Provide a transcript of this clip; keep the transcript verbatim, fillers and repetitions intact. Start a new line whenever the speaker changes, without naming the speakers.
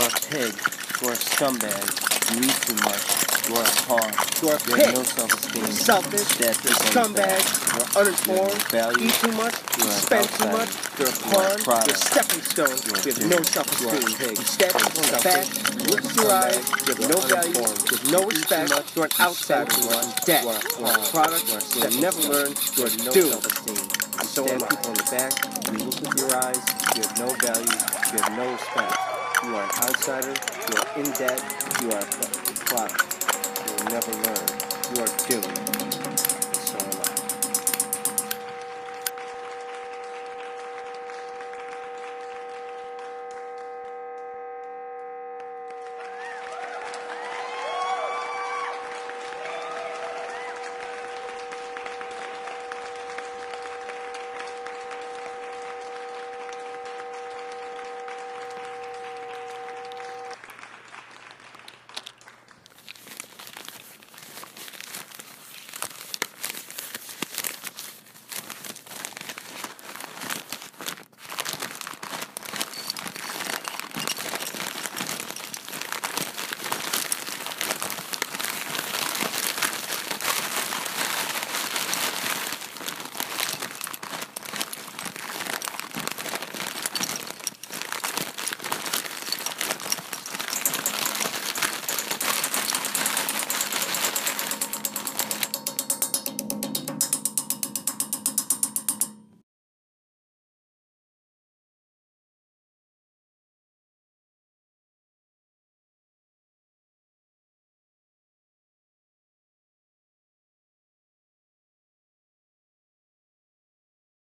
are a pig. You are a scumbag. You eat too much. You are a pawn.
You are a
You
pig.
have no self-esteem.
You're selfish.
Dead
You're a
people on the
scumbag.
back.
You're
You have
uninformed.
no value.
Eat too much.
You
You
are an
spend too much.
outsider.
You're a
You are a
pawn.
product.
You're a stepping stone.
You are
You have
a
no
pig.
self-esteem.
You are a pig.
You stab people on the back. You look into your eyes. You have no value. You have no respect. You're an outsider. You are dead. You are a product. You will never learn. You are
no
doomed.
self-esteem.
And so am I.
people in the back. You look into your eyes. You have no value. You have no respect. You are an outsider. You are in debt. You are a product. You will never learn. You are doomed.